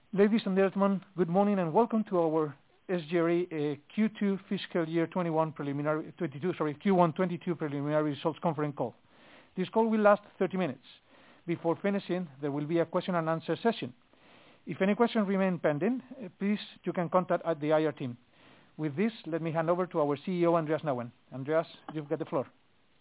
Ladies and gentlemen, good morning and welcome to our SGRE Q1 22 preliminary results conference call. This call will last 30 minutes. Before finishing, there will be a question and answer session. If any questions remain pending, please you can contact at the IR team. With this, let me hand over to our CEO, Andreas Nauen. Andreas, you've got the floor.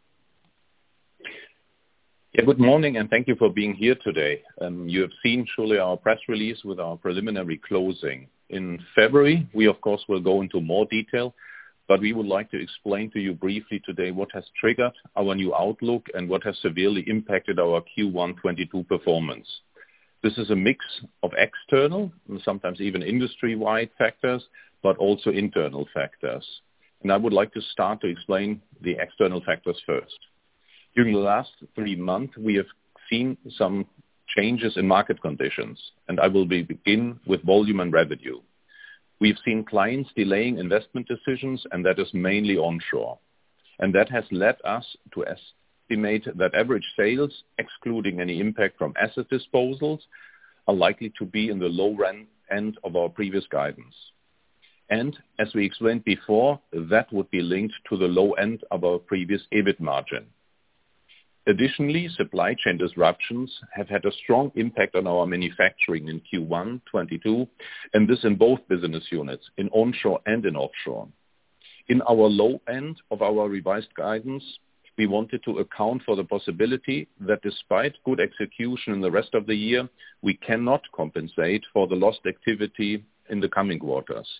Yeah, good morning and thank you for being here today. You have seen surely our press release with our preliminary closing. In February, we of course will go into more detail, but we would like to explain to you briefly today what has triggered our new outlook and what has severely impacted our Q1 22 performance. This is a mix of external and sometimes even industry-wide factors, but also internal factors. And I would like to start to explain the external factors first. During the last 3 months, we have seen some changes in market conditions, and I will begin with volume and revenue. We've seen clients delaying investment decisions, and that is mainly onshore. And that has led us to estimate that average sales, excluding any impact from asset disposals, are likely to be in the low end of our previous guidance. And as we explained before, that would be linked to the low end of our previous EBIT margin. Additionally, supply chain disruptions have had a strong impact on our manufacturing in Q1 22, and this in both business units, in onshore and in offshore. In our low end of our revised guidance, we wanted to account for the possibility that despite good execution in the rest of the year, we cannot compensate for the lost activity in the coming quarters.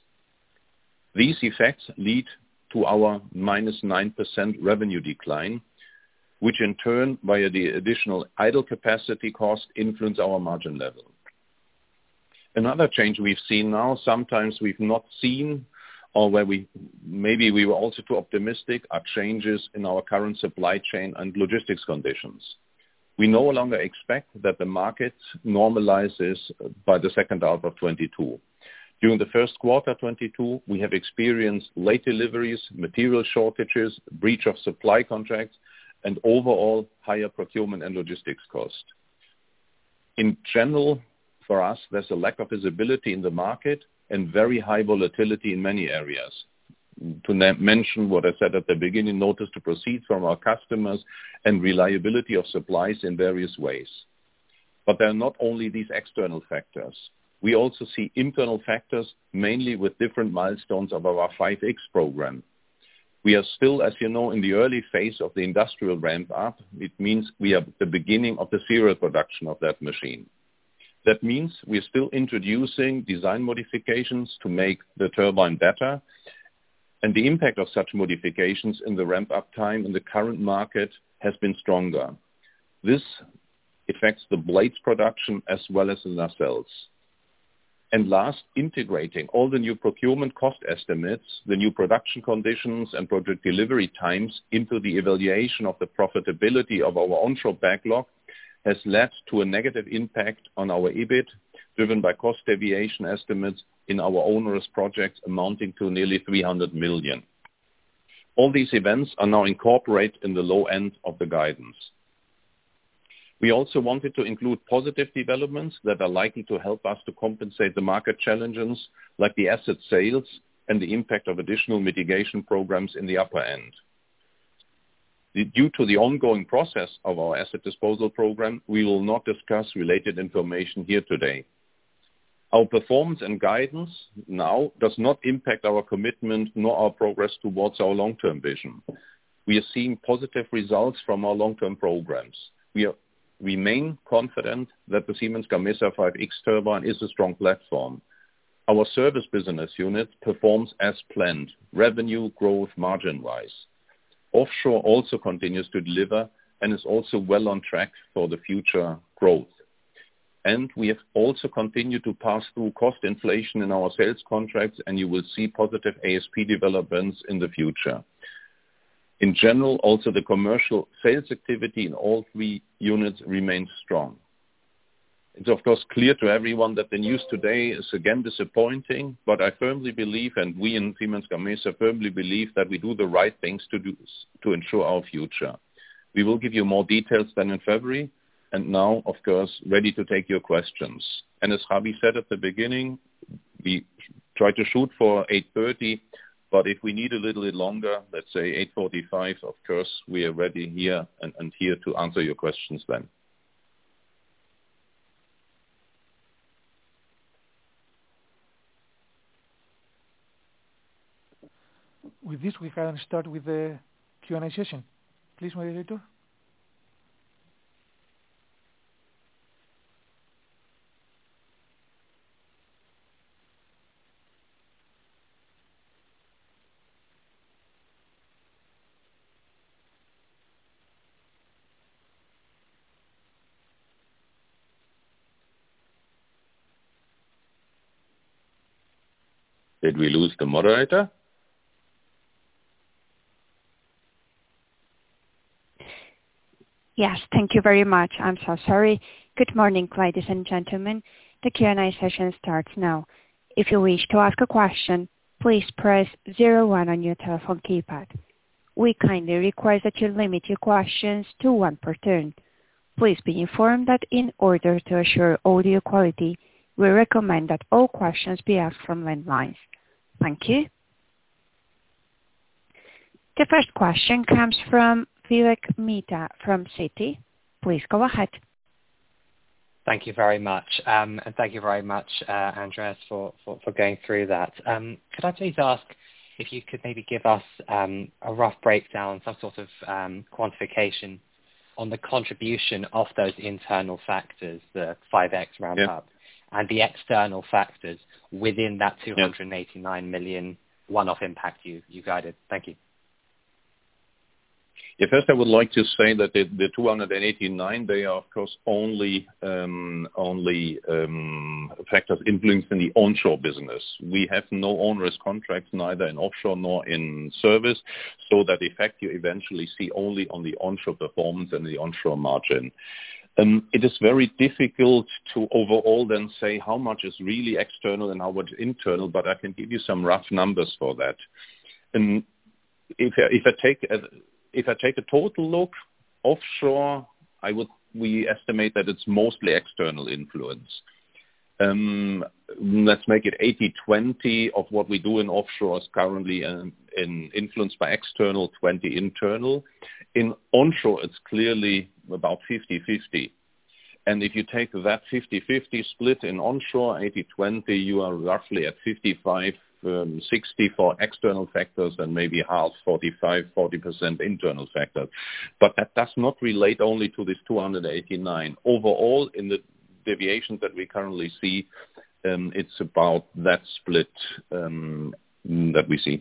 These effects lead to our -9% revenue decline, which in turn, via the additional idle capacity cost, influence our margin level. Another change we've seen now, sometimes we've not seen, or where maybe we were also too optimistic, are changes in our current supply chain and logistics conditions. We no longer expect that the market normalizes by the second half of 22. During the first quarter 22, we have experienced late deliveries, material shortages, breach of supply contracts, and overall higher procurement and logistics cost. In general, for us, there's a lack of visibility in the market and very high volatility in many areas. To mention what I said at the beginning, notice to proceed from our customers and reliability of supplies in various ways. But there are not only these external factors. We also see internal factors, mainly with different milestones of our 5X program. We are still, as you know, in the early phase of the industrial ramp up. It means we are at the beginning of the serial production of that machine. That means we are still introducing design modifications to make the turbine better, and the impact of such modifications in the ramp up time in the current market has been stronger. This affects the blades production as well as the nacelles. And last, integrating all the new procurement cost estimates, the new production conditions and project delivery times into the evaluation of the profitability of our onshore backlog has led to a negative impact on our EBIT, driven by cost deviation estimates in our onerous projects amounting to nearly 300 million. All these events are now incorporated in the low end of the guidance. We also wanted to include positive developments that are likely to help us to compensate the market challenges, like the asset sales and the impact of additional mitigation programs in the upper end. Due to the ongoing process of our asset disposal program, we will not discuss related information here today. Our performance and guidance now does not impact our commitment nor our progress towards our long-term vision. We are seeing positive results from our long-term programs. We remain confident that the Siemens Gamesa 5X turbine is a strong platform. Our service business unit performs as planned, revenue growth margin-wise. Offshore also continues to deliver and is also well on track for the future growth. And we have also continued to pass through cost inflation in our sales contracts, and you will see positive ASP developments in the future. In general, also the commercial sales activity in all 3 units remains strong. It's of course clear to everyone that the news today is again disappointing, but I firmly believe, and we in Siemens Gamesa firmly believe, that we do the right things to ensure our future. We will give you more details then in February, and now, of course, ready to take your questions. And as Javi said at the beginning, we try to shoot for 8:30, but if we need a little bit longer, let's say 8:45, of course, we are ready here and here to answer your questions then. With this, we can start with the Q&A session. Please, moderator. Did we lose the moderator? Yes, thank you very much. I'm so sorry. Good morning, ladies and gentlemen. The Q&A session starts now. If you wish to ask a question, please press 01 on your telephone keypad. We kindly request that you limit your questions to one per turn. Please be informed that in order to assure audio quality, we recommend that all questions be asked from landlines. Thank you. The first question comes from Vivek Midha from Citi. Please go ahead. Thank you very much. And thank you very much, Andreas, for going through that. Could I please ask if you could maybe give us a rough breakdown, some sort of quantification on the contribution of those internal factors, the 5X ramp-up, and the external factors within that 289 million one-off impact you guided? Thank you. Yeah, first I would like to say that the 289, they are of course only factors influencing the onshore business. We have no onerous contracts, neither in offshore nor in service, so that effect you eventually see only on the onshore performance and the onshore margin. It is very difficult to overall then say how much is really external and how much internal, but I can give you some rough numbers for that. And if I take a total look, offshore, we estimate that it's mostly external influence. Let's make it 80-20 of what we do in offshore is currently influenced by external, 20 internal. In onshore, it's clearly about 50-50. And if you take that 50-50 split in onshore, 80-20, you are roughly at 55-60 for external factors and maybe half, 45-40% internal factors. But that does not relate only to this 289. Overall, in the deviations that we currently see, it's about that split that we see.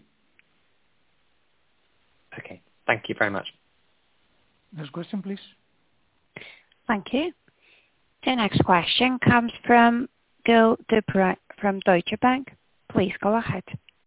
Okay, thank you very much. Next question, please. Thank you. The next question comes from Gael de-Bray from Deutsche Bank. Please go ahead.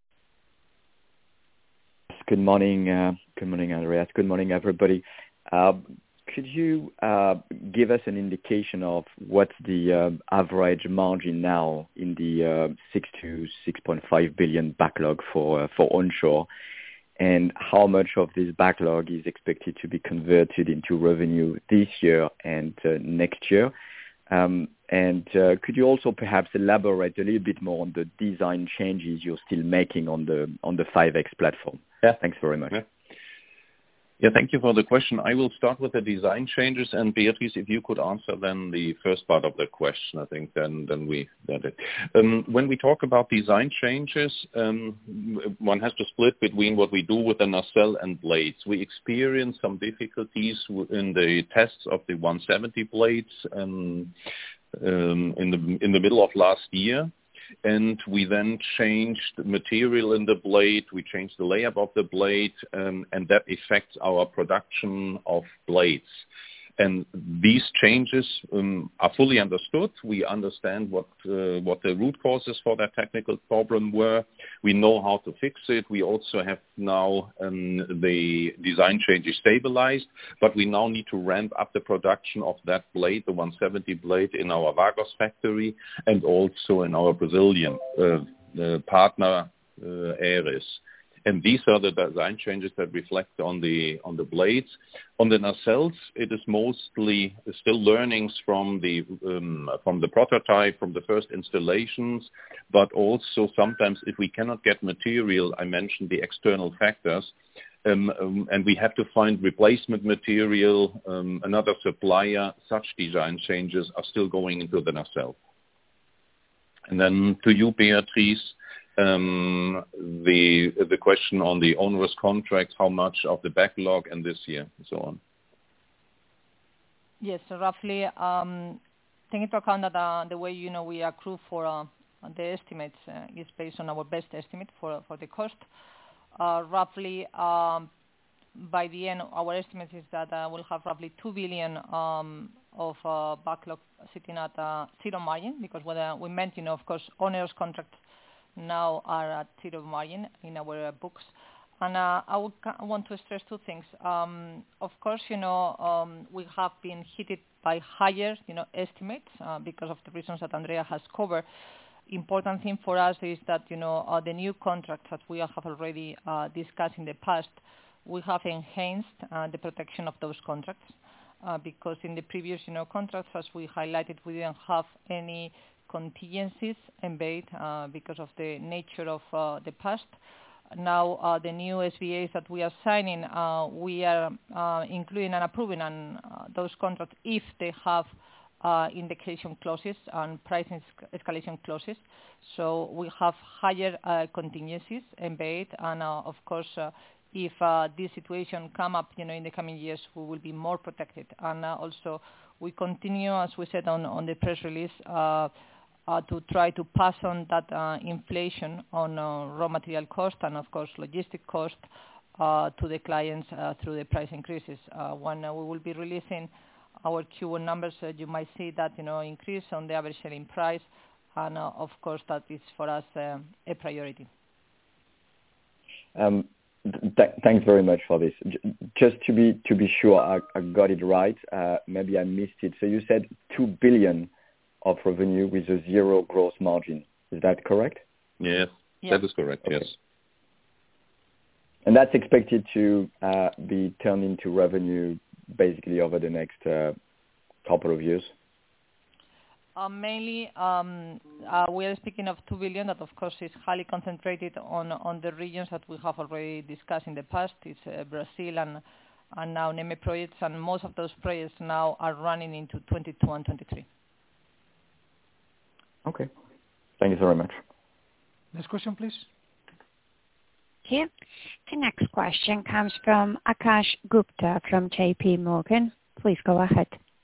Good morning, Andreas. Good morning, everybody. Could you give us an indication of what's the average margin now in the 6 to 6.5 billion backlog for onshore, and how much of this backlog is expected to be converted into revenue this year and next year? And could you also perhaps elaborate a little bit more on the design changes you're still making on the 5X platform? Yeah. Thanks very much. Yeah, thank you for the question. I will start with the design changes, and Beatrice, if you could answer then the first part of the question, I think then we got it. When we talk about design changes, one has to split between what we do with the nacelle and blades. We experienced some difficulties in the tests of the 170 blades in the middle of last year. And we then changed the material in the blade, we changed the layup of the blade, and that affects our production of blades. And these changes are fully understood. We understand what the root causes for that technical problem were. We know how to fix it. We also have now the design changes stabilized, but we now need to ramp up the production of that blade, the 170 blade, in our Vagos factory and also in our Brazilian partner, Aeris. And these are the design changes that reflect on the blades. On the nacelles, it is mostly still learnings from the prototype, from the first installations, but also sometimes if we cannot get material, I mentioned the external factors, and we have to find replacement material, another supplier, such design changes are still going into the nacelle. And then to you, Beatrice, the question on the onerous contracts, how much of the backlog and this year, and so on. Yes, so roughly, take into account that the way we accrue for the estimates is based on our best estimate for the cost. Roughly, by the end, our estimate is that we'll have roughly 2 billion of backlog sitting at zero margin, because what we meant, of course, onerous contracts now are at zero margin in our books. And I want to stress two things. Of course, we have been hit by higher, estimates because of the reasons that Andrea has covered. Important thing for us is that, the new contracts that we have already discussed in the past, we have enhanced the protection of those contracts because in the previous, contracts, as we highlighted, we didn't have any contingencies embedded because of the nature of the past. Now, the new SBAs that we are signing, we are including and approving on those contracts if they have indexation clauses and price escalation clauses. So we have higher contingencies embedded, and of course, if this situation come up, in the coming years, we will be more protected. And also, we continue, as we said on the press release, to try to pass on that inflation on raw material cost and, of course, logistic cost to the clients through the price increases. When we will be releasing our Q1 numbers, you might see that, increase on the average selling price, and of course, that is for us a priority. Thanks very much for this. Just to be sure I got it right, maybe I missed it. So you said 2 billion of revenue with a zero gross margin. Is that correct? Yes, that is correct, okay. Yes. And that's expected to be turned into revenue basically over the next couple of years? Mainly, we are speaking of 2 billion, that of course is highly concentrated on the regions that we have already discussed in the past. It's Brazil and now NEME projects, and most of those projects now are running into 22 and 23. Okay. Thank you very much. Next question, please. Thank you. The next question comes from Akash Gupta from JP Morgan. Please go ahead.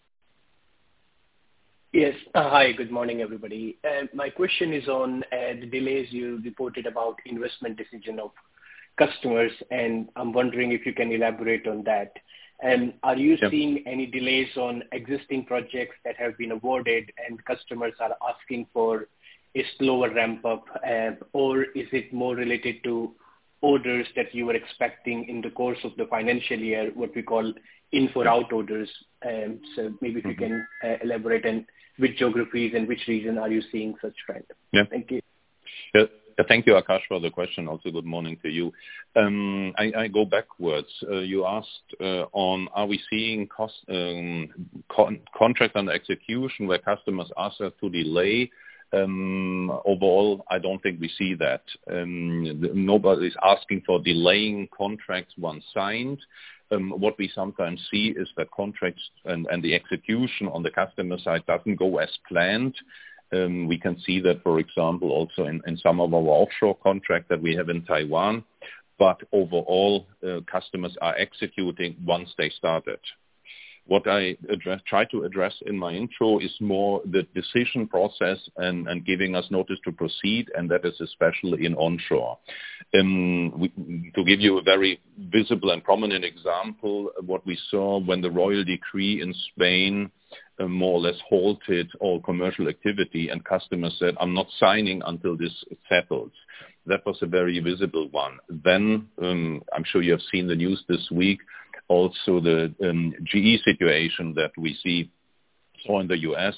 Yes. Hi, good morning, everybody. My question is on the delays you reported about investment decision of customers, and I'm wondering if you can elaborate on that. And are you seeing any delays on existing projects that have been awarded and customers are asking for a slower ramp up, or is it more related to orders that you were expecting in the course of the financial year, what we call in for out orders? So maybe if you can elaborate on which geographies and which region are you seeing such trend? Yeah. Thank you. Yeah. Thank you, Akash, for the question. Also, good morning to you. I go backwards. You asked on, are we seeing contract under execution where customers ask us to delay? Overall, I don't think we see that. Nobody is asking for delaying contracts once signed. What we sometimes see is that contracts and the execution on the customer side doesn't go as planned. We can see that, for example, also in some of our offshore contracts that we have in Taiwan. But overall, customers are executing once they started. What I try to address in my intro is more the decision process and giving us notice to proceed, and that is especially in onshore. To give you a very visible and prominent example, what we saw when the royal decree in Spain more or less halted all commercial activity, and customers said, I'm not signing until this settles. That was a very visible one. Then, I'm sure you have seen the news this week, also the GE situation that we see saw in the US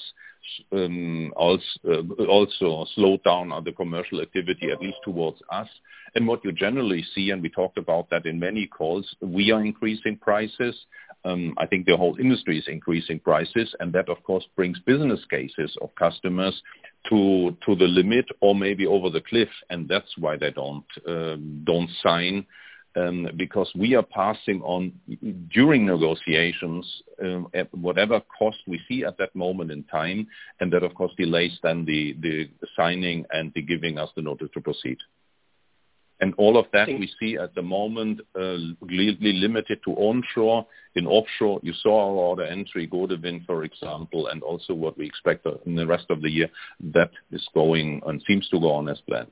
also slowed down on the commercial activity, at least towards us. And what you generally see, and we talked about that in many calls, we are increasing prices. I think the whole industry is increasing prices, and that, of course, brings business cases of customers to the limit or maybe over the cliff, and that's why they don't sign. Because we are passing on during negotiations at whatever cost we see at that moment in time, and that of course delays then the signing and the giving us the notice to proceed. And all of that we see at the moment really limited to onshore. In offshore, you saw our order entry, Gode Wind, for example, and also what we expect in the rest of the year. That is going and seems to go on as planned.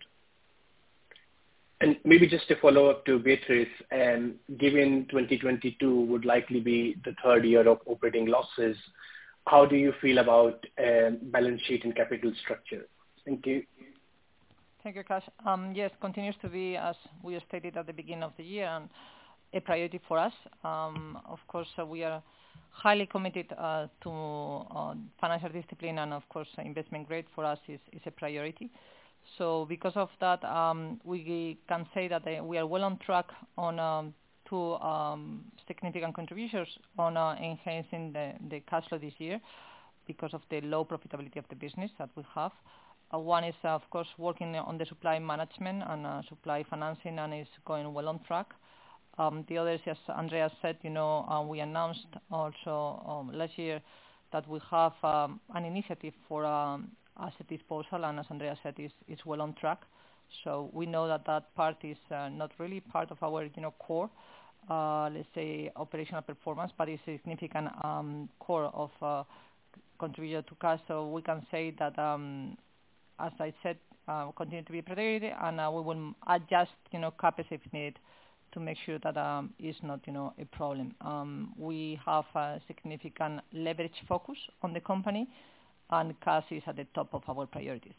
And maybe just to follow up to Beatrice, given 2022 would likely be the third year of operating losses, how do you feel about balance sheet and capital structure? Thank you. Thank you, Kash. Yes, continues to be, as we stated at the beginning of the year, and a priority for us. Of course, we are highly committed to financial discipline, and of course, investment grade for us is a priority. So because of that, we can say that we are well on track on two significant contributions on enhancing the cash flow this year because of the low profitability of the business that we have. One is, of course, working on the supply management and supply financing, and is going well on track. The other is, as Andreas said, we announced also last year that we have an initiative for asset disposal, and as Andreas said, is well on track. So we know that part is not really part of our core, let's say, operational performance, but it's a significant core of contributor to cash. So we can say that, as I said, continue to be a priority, and we will adjust, CapEx if needed to make sure that is not, a problem. We have a significant leverage focus on the company, and cash is at the top of our priorities.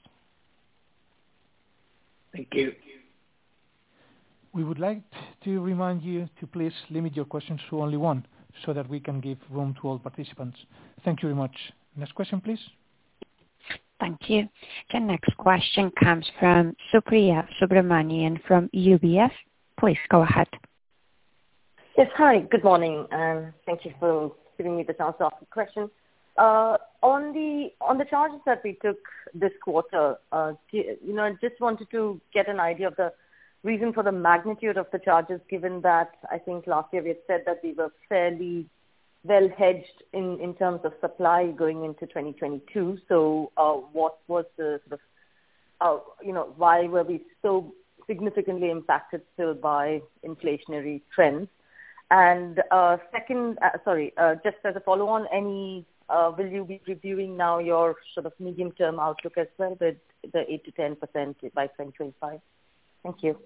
Thank you. We would like to remind you to please limit your questions to only one, so that we can give room to all participants. Thank you very much. Next question, please. Thank you. The next question comes from Supriya Subramanian from UBS. Please go ahead. Yes, hi. Good morning, and thank you for giving me the chance to ask a question. On the charges that we took this quarter, I just wanted to get an idea of the reason for the magnitude of the charges, given that I think last year we had said that we were fairly well hedged in terms of supply going into 2022. So what was the sort of, why were we so significantly impacted still by inflationary trends? And second, just as a follow-on, will you be reviewing now your sort of medium-term outlook as well with the 8 to 10% by 2025? Thank you.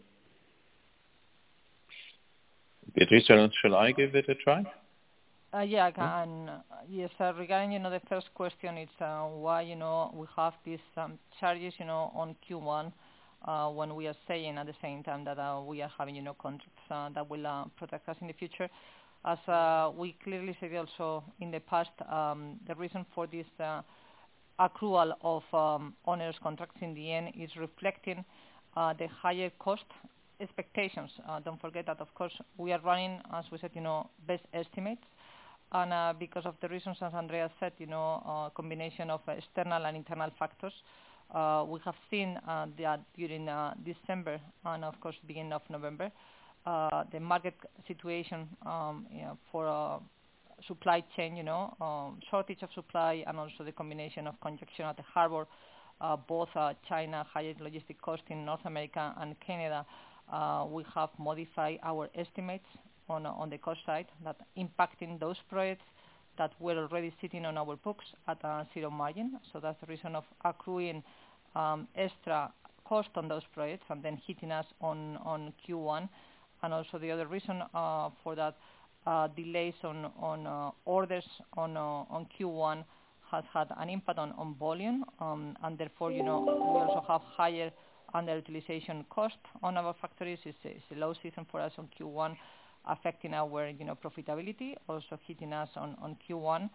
Beatrice, shall I give it a try? Yeah, I can. Yes, regarding the first question, it's why we have these charges on Q1 when we are saying at the same time that we are having contracts that will protect us in the future. As we clearly said also in the past, the reason for this accrual of onerous contracts in the end is reflecting the higher cost expectations. Don't forget that, of course, we are running, as we said, best estimates. And because of the reasons, as Andreas said, a combination of external and internal factors, we have seen that during December and, of course, beginning of November, the market situation for supply chain, shortage of supply, and also the combination of congestion at the harbor, both China, higher logistic cost in North America and Canada, we have modified our estimates on the cost side that impacting those projects that were already sitting on our books at zero margin. So that's the reason of accruing extra cost on those projects and then hitting us on Q1. And also the other reason for that delays on orders on Q1 has had an impact on volume, and therefore we also have higher underutilization cost on our factories. It's a low season for us on Q1, affecting our profitability, also hitting us on Q1.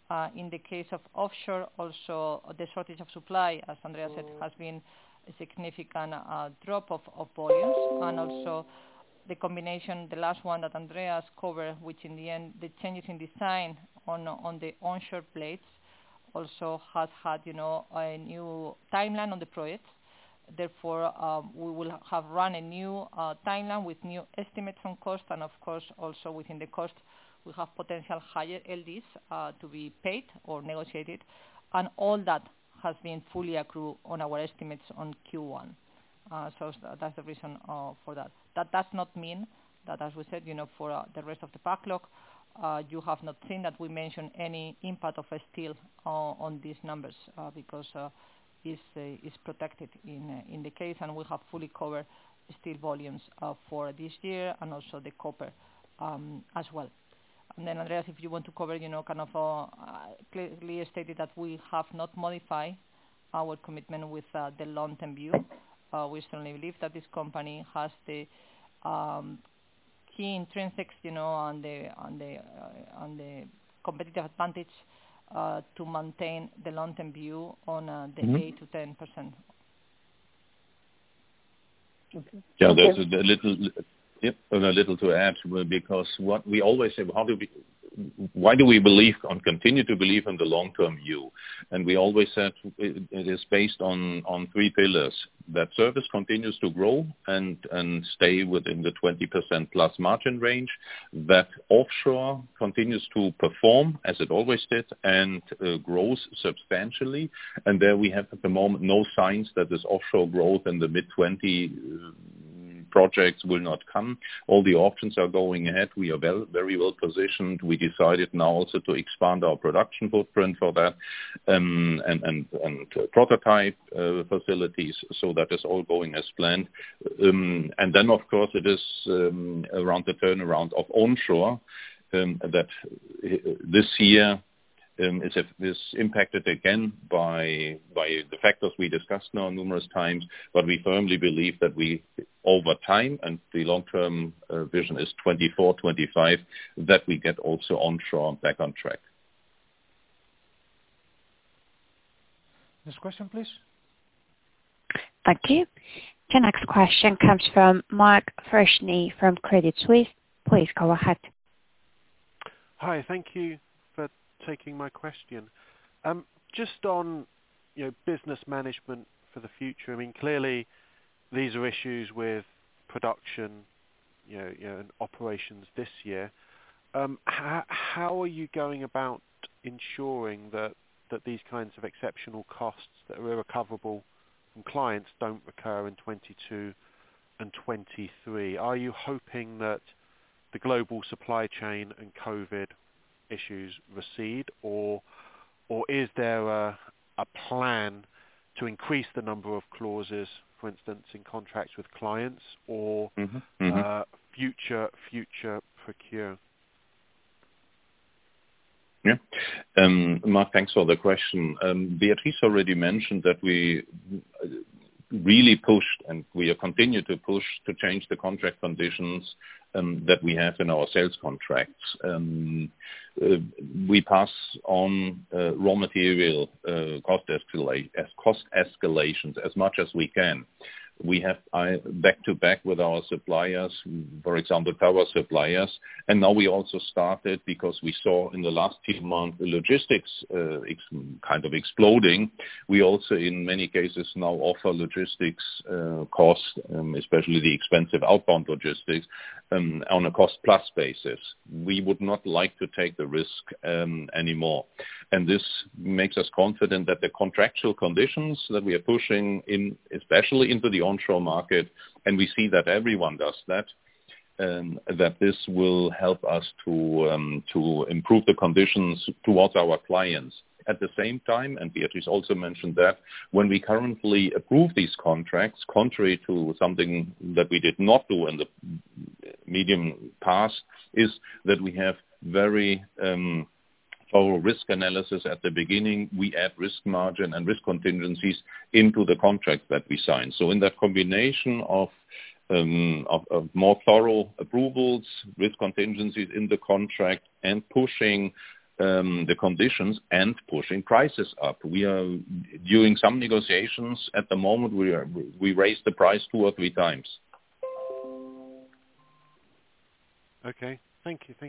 In the case of offshore, also the shortage of supply, as Andrea said, has been a significant drop of volumes, and also the combination, the last one that Andreas covered, which in the end, the changes in design on the onshore blades also has had, a new timeline on the project. Therefore, we will have run a new timeline with new estimates on cost, and of course, also within the cost, we have potential higher LDs to be paid or negotiated, and all that has been fully accrued on our estimates on Q1. So that's the reason for that. That does not mean that, as we said, for the rest of the backlog, you have not seen that we mention any impact of steel on these numbers because is protected in the case, and we have fully covered steel volumes for this year and also the copper as well. And then, Andreas, if you want to cover, clearly stated that we have not modified our commitment with the long-term view. We certainly believe that this company has the key intrinsics, on the competitive advantage to maintain the long-term view on the 8 to 10%. Okay. Yeah, there's a little to add, because what we always say, why do we believe and continue to believe in the long-term view? And we always said it is based on three pillars: that service continues to grow and stay within the 20% plus margin range, that offshore continues to perform as it always did and grows substantially. And there we have at the moment no signs that this offshore growth in the mid-20 projects will not come. All the options are going ahead. We are very well positioned. We decided now also to expand our production footprint for that and prototype facilities. So that is all going as planned. And then, of course, it is around the turnaround of onshore that this year is impacted again by the factors we discussed now numerous times, but we firmly believe that we, over time, and the long-term vision is 24, 25, that we get also onshore back on track. Next question, please. Thank you. The next question comes from Mark Freshney from Credit Suisse. Please go ahead. Hi, thank you for taking my question. Just on business management for the future. I mean, clearly these are issues with production, and operations this year. How are you going about ensuring that these kinds of exceptional costs that are irrecoverable from clients don't recur in 22 and 23? Are you hoping that the global supply chain and COVID issues recede, or is there a plan to increase the number of clauses, for instance, in contracts with clients, or future procure? Yeah. Mark, thanks for the question. Beatrice already mentioned that we really pushed, and we continue to push to change the contract conditions that we have in our sales contracts. We pass on raw material cost escalations as much as we can. We have back-to-back with our suppliers, for example, power suppliers, and now we also started, because we saw in the last few months the logistics kind of exploding. We also, in many cases, now offer logistics costs, especially the expensive outbound logistics, on a cost-plus basis. We would not like to take the risk anymore. And this makes us confident that the contractual conditions that we are pushing in, especially into the onshore market, and we see that everyone does that, that this will help us to improve the conditions towards our clients. At the same time, and Beatrice also mentioned that, when we currently approve these contracts, contrary to something that we did not do in the medium past, is that we have very thorough risk analysis at the beginning. We add risk margin and risk contingencies into the contract that we sign. So in that combination of more thorough approvals, risk contingencies in the contract, and pushing the conditions and pushing prices up. We are doing some negotiations at the moment. We raised the price 2 or 3 times. Okay, thank you.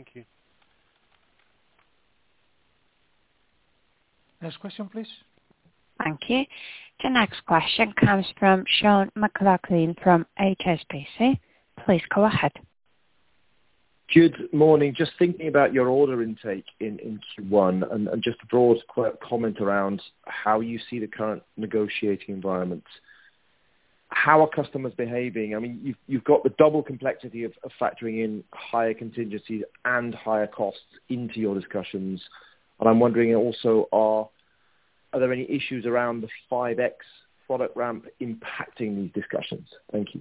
Next question, please. Thank you. The next question comes from Sean McLoughlin from HSBC. Please go ahead. Good morning. Just thinking about your order intake in Q1 and just a broad comment around how you see the current negotiating environment. How are customers behaving? I mean, you've got the double complexity of factoring in higher contingencies and higher costs into your discussions. And I'm wondering also, are there any issues around the 5X product ramp impacting these discussions? Thank you.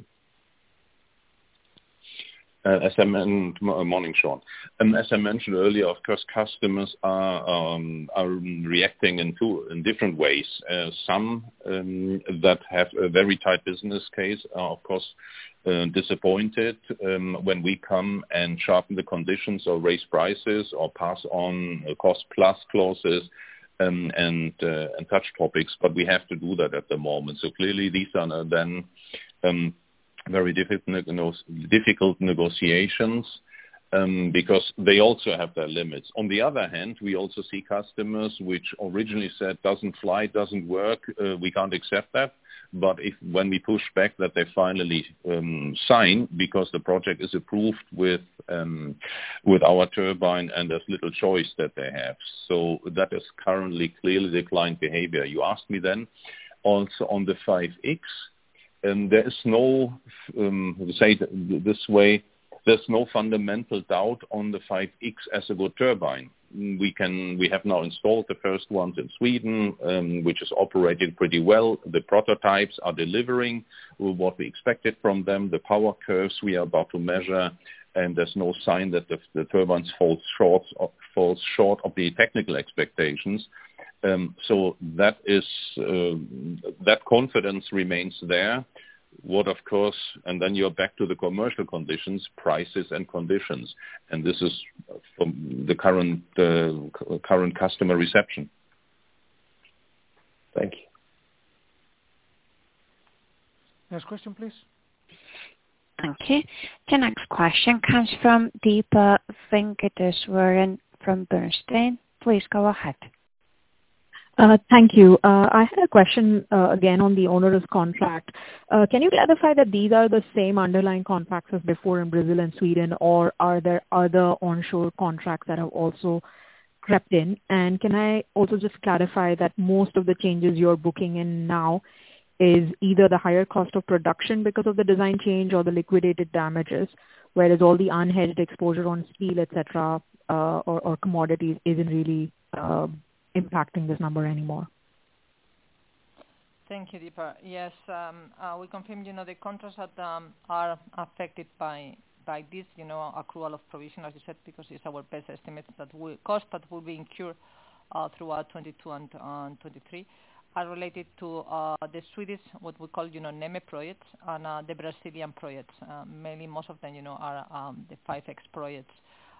Morning, Sean. As I mentioned earlier, of course, customers are reacting in different ways. Some that have a very tight business case are, of course, disappointed when we come and sharpen the conditions or raise prices or pass on cost plus clauses and touch topics. But we have to do that at the moment. So clearly, these are then very difficult negotiations because they also have their limits. On the other hand, we also see customers which originally said doesn't fly, doesn't work, we can't accept that. But when we push back that they finally sign because the project is approved with our turbine and there's little choice that they have. So that is currently clearly the client behavior. You asked me then also on the 5X. There is no, say it this way, there's no fundamental doubt on the 5X as a good turbine. We have now installed the first ones in Sweden, which is operating pretty well. The prototypes are delivering what we expected from them. The power curves we are about to measure, and there's no sign that the turbines fall short of the technical expectations. So that is that confidence remains there. What, of course, and then you're back to the commercial conditions, prices and conditions, and this is from the current customer reception. Thank you. Next question, please. Thank you. The next question comes from Deepa Venkateswaran from Bernstein. Please go ahead. Thank you. I had a question again on the onerous contract. Can you clarify that these are the same underlying contracts as before in Brazil and Sweden, or are there other onshore contracts that have also crept in? And can I also just clarify that most of the changes you're booking in now is either the higher cost of production because of the design change or the liquidated damages, whereas all the unhedged exposure on steel, etc., or commodities isn't really impacting this number anymore? Thank you, Deepa. Yes, we confirm, the contracts that are affected by this, accrual of provision, as you said, because it's our best estimate that cost that will be incurred throughout 22 and 23 are related to the Swedish, what we call, NEME projects, and the Brazilian projects. Mainly, most of them, are the 5X projects.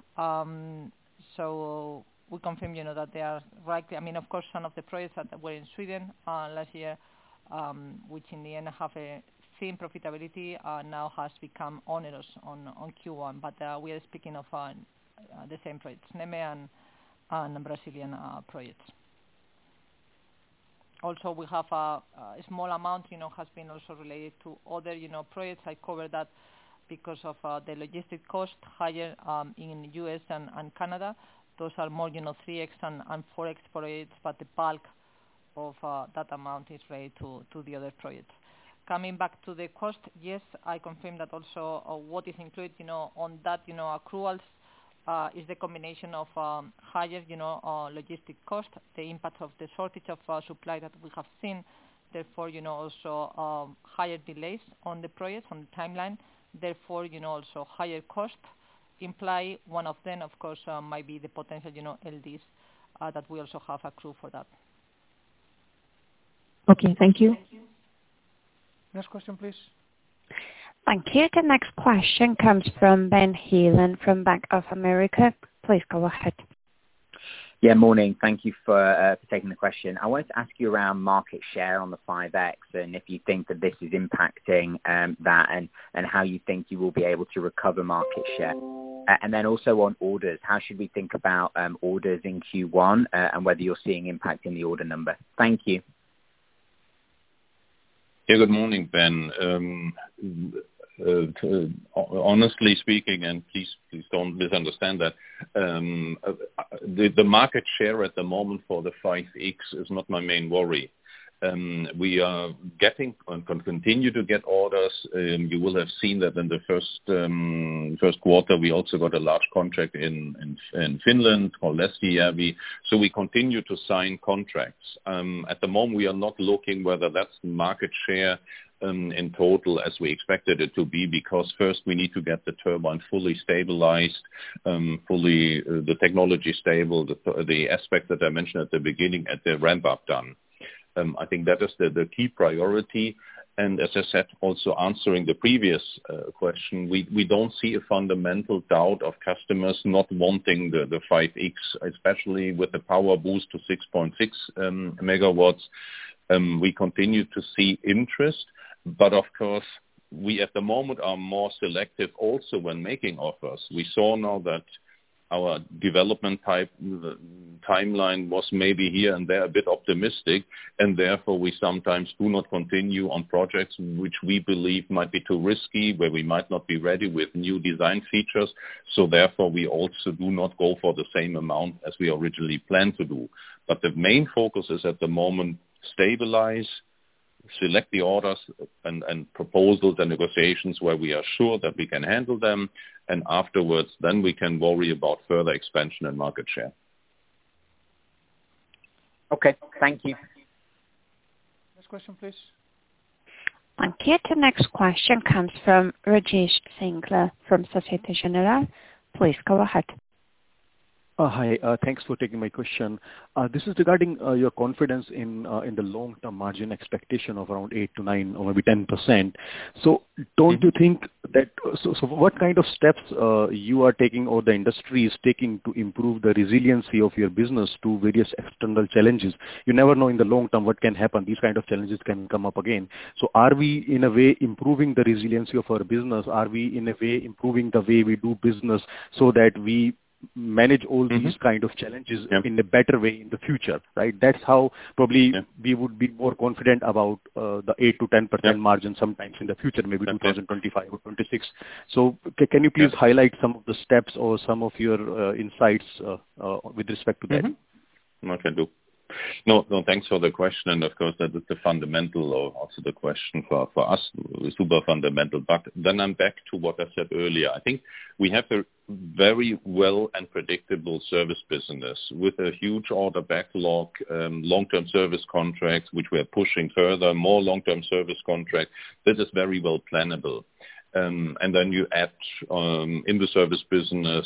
So we confirm, that they are likely. I mean, of course, some of the projects that were in Sweden last year, which in the end have a thin profitability, now has become onerous on Q1. But we are speaking of the same projects, NEME and Brazilian projects. Also, we have a small amount, has been also related to other, projects. I covered that because of the logistic cost higher in US and Canada. Those are more, 3X and 4X projects, but the bulk of that amount is related to the other projects. Coming back to the cost, yes, I confirm that also what is included, on that, accruals is the combination of higher, logistic cost, the impact of the shortage of supply that we have seen, therefore, also higher delays on the projects, on the timeline, therefore, also higher cost. Imply one of them, of course, might be the potential, LDs that we also have accrued for that. Okay, thank you. Next question, please. Thank you. The next question comes from Ben Heelan from Bank of America. Please go ahead. Yeah, morning. Thank you for taking the question. I wanted to ask you around market share on the 5X and if you think that this is impacting that and how you think you will be able to recover market share. And then also on orders, how should we think about orders in Q1 and whether you're seeing impact in the order number? Thank you. Yeah, good morning, Ben. Honestly speaking, and please don't misunderstand that, the market share at the moment for the 5X is not my main worry. We are getting and continue to get orders. You will have seen that in the first quarter, we also got a large contract in Finland called Lestijärvi. So we continue to sign contracts. At the moment, we are not looking whether that's market share in total as we expected it to be, because first we need to get the turbine fully stabilized, the technology stable, the aspect that I mentioned at the beginning, at the ramp up done. I think that is the key priority. And as I said, also answering the previous question, we don't see a fundamental doubt of customers not wanting the 5X, especially with the power boost to 6.6 megawatts. We continue to see interest, but of course, we at the moment are more selective also when making offers. We saw now that our development timeline was maybe here and there a bit optimistic, and therefore we sometimes do not continue on projects which we believe might be too risky, where we might not be ready with new design features. So therefore we also do not go for the same amount as we originally planned to do. But the main focus is at the moment stabilize, select the orders and proposals and negotiations where we are sure that we can handle them, and afterwards then we can worry about further expansion and market share. Okay, thank you. Next question, please. Thank you. The next question comes from Rajesh Singla from Societe Generale. Please go ahead. Hi. Thanks for taking my question. This is regarding your confidence in the long-term margin expectation of around 8 to 9 or maybe 10%. So don't you think that so what kind of steps you are taking or the industry is taking to improve the resiliency of your business to various external challenges? You never know in the long term what can happen. These kind of challenges can come up again. So are we in a way improving the resiliency of our business? Are we in a way improving the way we do business so that we manage all these kind of challenges in a better way in the future, right? That's how probably we would be more confident about the 8 to 10% margin sometimes in the future, maybe 2025 or 26. So can you please highlight some of the steps or some of your insights with respect to that? I can do. No, thanks for the question. And of course, that is the fundamental or also the question for us, super fundamental. But then I'm back to what I said earlier. I think we have a very well and predictable service business with a huge order backlog, long-term service contracts, which we are pushing further, more long-term service contracts. That is very well plannable. And then you add in the service business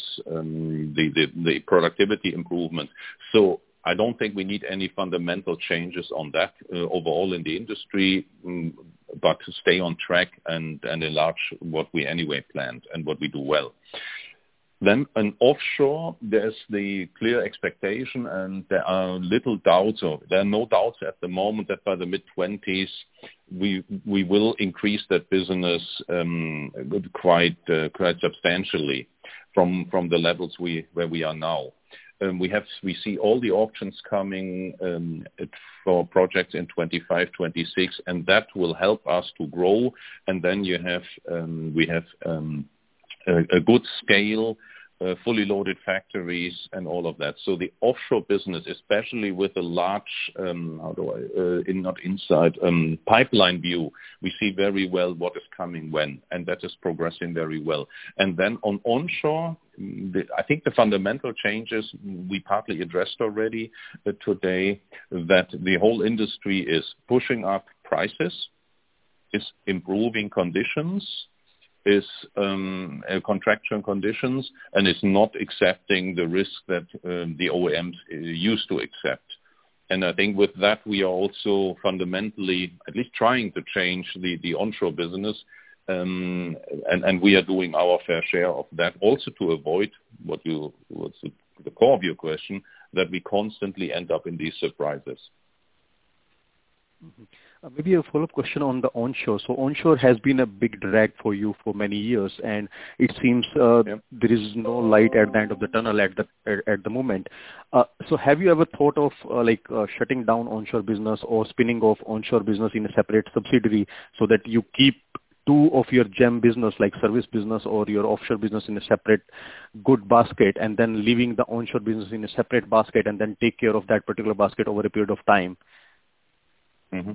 the productivity improvement. So I don't think we need any fundamental changes on that overall in the industry, but to stay on track and enlarge what we anyway planned and what we do well. Then in offshore, there's the clear expectation, and there are little doubts, or there are no doubts at the moment that by the mid-20s we will increase that business quite substantially from the levels where we are now. We see all the auctions coming for projects in 25, 26, and that will help us to grow. And then we have a good scale, fully loaded factories, and all of that. So the offshore business, especially with a large, pipeline view, we see very well what is coming when, and that is progressing very well. And then on onshore, I think the fundamental changes we partly addressed already today, that the whole industry is pushing up prices, is improving conditions, is contractual conditions, and is not accepting the risk that the OEMs used to accept. And I think with that, we are also fundamentally at least trying to change the onshore business, and we are doing our fair share of that also to avoid what's the core of your question, that we constantly end up in these surprises. Mm-hmm. Maybe a follow-up question on the onshore. So onshore has been a big drag for you for many years, and it seems there is no light at the end of the tunnel at the moment. So have you ever thought of shutting down onshore business or spinning off onshore business in a separate subsidiary so that you keep two of your gem business like service business or your offshore business in a separate good basket, and then leaving the onshore business in a separate basket and then take care of that particular basket over a period of time? Mm-hmm.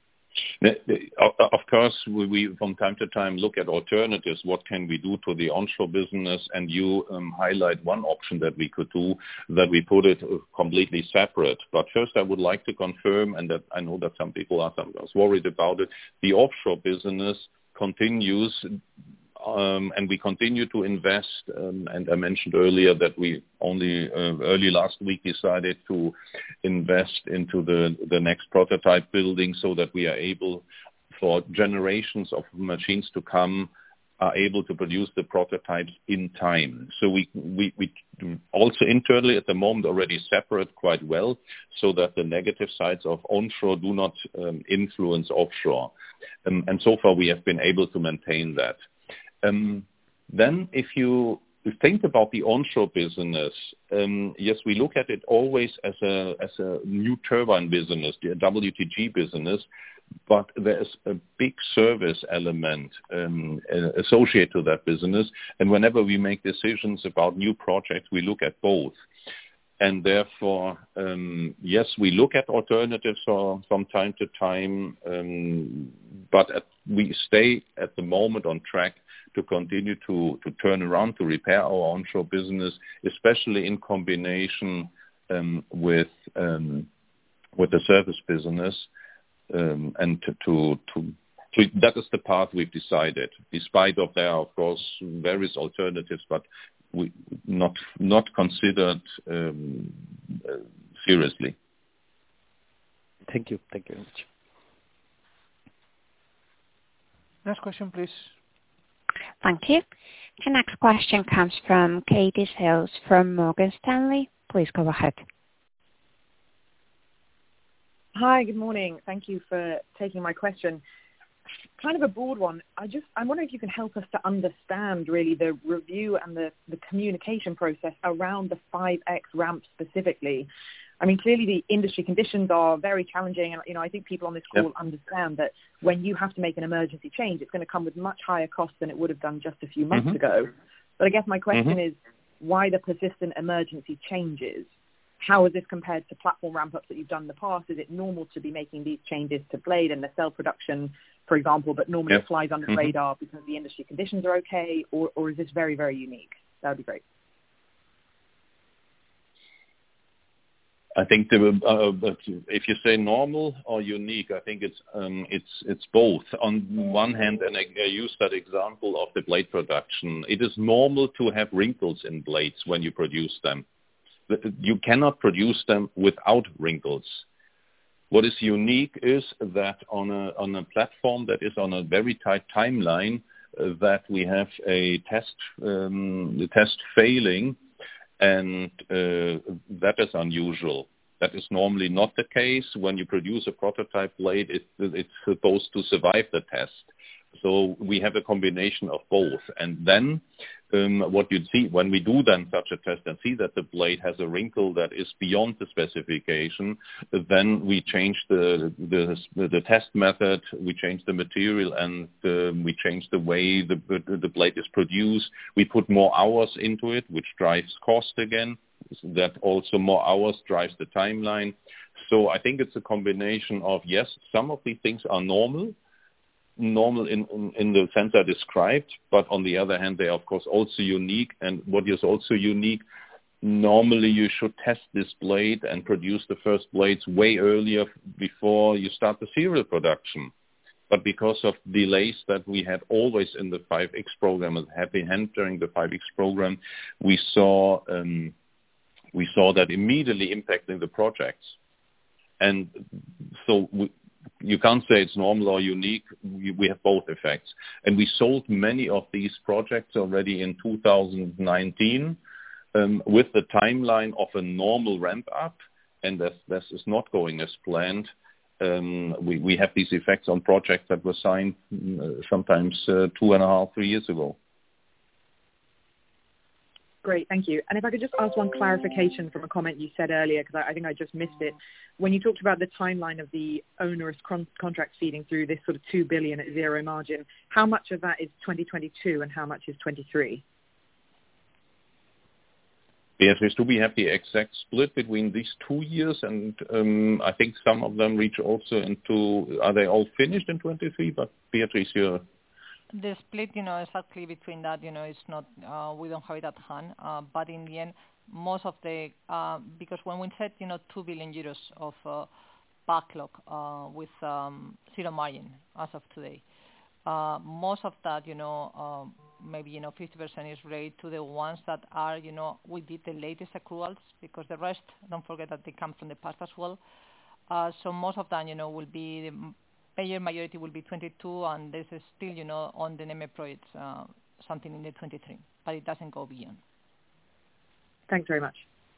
Of course, we from time to time look at alternatives. What can we do to the onshore business? And you highlight one option that we could do, that we put it completely separate. But first, I would like to confirm, and that I know that some people are sometimes worried about it, the offshore business continues, and we continue to invest. And I mentioned earlier that we only early last week decided to invest into the next prototype building so that we are able, for generations of machines to come, are able to produce the prototypes in time. So we also internally at the moment already separate quite well so that the negative sides of onshore do not influence offshore. And so far we have been able to maintain that. Then if you think about the onshore business, yes, we look at it always as a new turbine business, the WTG business, but there's a big service element associated to that business. And whenever we make decisions about new projects, we look at both. And therefore, yes, we look at alternatives from time to time, but we stay at the moment on track to continue to turn around, to repair our onshore business, especially in combination with the service business, and to that is the path we've decided. Despite of there are, of course, various alternatives, but we not considered seriously. Thank you. Thank you very much. Next question, please. Thank you. The next question comes from Katie Self from Morgan Stanley. Please go ahead. Hi, good morning. Thank you for taking my question. Kind of a broad one. I'm wondering if you can help us to understand really the review and the communication process around the 5X ramp specifically. I mean, clearly the industry conditions are very challenging, and I think people on this call understand that when you have to make an emergency change, it's going to come with much higher costs than it would have done just a few months ago. But I guess my question is, why the persistent emergency changes? How is this compared to platform ramp-ups that you've done in the past? Is it normal to be making these changes to blade and the cell production, for example, but normally it flies under the radar because the industry conditions are okay, or is this very, very unique? That would be great. I think if you say normal or unique, I think it's both. On one hand, and I use that example of the blade production, it is normal to have wrinkles in blades when you produce them. You cannot produce them without wrinkles. What is unique is that on a platform that is on a very tight timeline, that we have a the test failing, and that is unusual. That is normally not the case. When you produce a prototype blade, it's supposed to survive the test. So we have a combination of both. And then what you'd see when we do then such a test and see that the blade has a wrinkle that is beyond the specification, then we change the test method, we change the material, and we change the way the blade is produced. We put more hours into it, which drives cost again. That also more hours drives the timeline. So I think it's a combination of, yes, some of these things are normal in the sense I described, but on the other hand, they are of course also unique. And what is also unique, normally you should test this blade and produce the first blades way earlier before you start the serial production. But because of delays that we had always in the 5X program, and happy hand during the 5X program, we saw that immediately impacting the projects. And so you can't say it's normal or unique. We have both effects. And we sold many of these projects already in 2019. with the timeline of a normal ramp-up, and this is not going as planned, we have these effects on projects that were signed sometimes 2.5, 3 years ago. Great, thank you. And if I could just ask one clarification from a comment you said earlier, because I think I just missed it. When you talked about the timeline of the onerous contracts feeding through this sort of 2 billion at zero margin, how much of that is 2022 and how much is 23? Beatrice, do we have the exact split between these 2 years? And I think some of them reach also into, are they all finished in 23? But Beatrice, you're... The split, exactly between that, it's not, we don't have it at hand. But in the end, most of the, because when we said, 2 billion euros of backlog with zero margin as of today, most of that, maybe, 50% is related to the ones that are, we did the latest accruals, because the rest, don't forget that they come from the past as well. So most of them, will be, the majority will be 22, and this is still, on the NEME projects, something in the 23, but it doesn't go beyond. Thanks very much.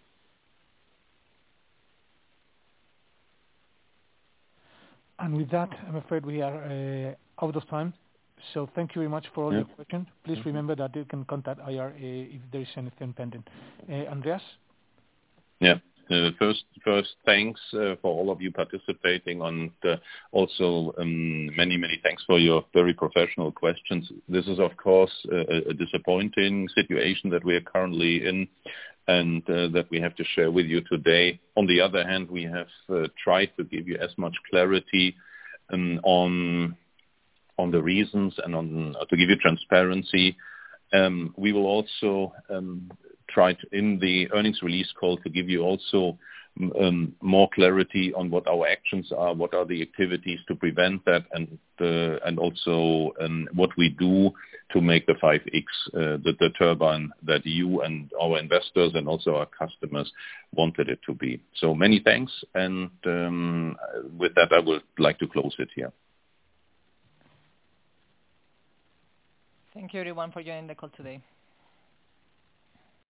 And with that, I'm afraid we are out of time. So thank you very much for all your questions. Please remember that you can contact IR if there is anything pending. Andreas? Yeah. First, thanks for all of you participating, and also many thanks for your very professional questions. This is, of course, a disappointing situation that we are currently in, and that we have to share with you today. On the other hand, we have tried to give you as much clarity on the reasons and to give you transparency. We will also try to, in the earnings release call, to give you also more clarity on what our actions are, what are the activities to prevent that, and also what we do to make the 5X the turbine that you and our investors and also our customers wanted it to be. So many thanks, and with that I would like to close it here. Thank you everyone for joining the call today.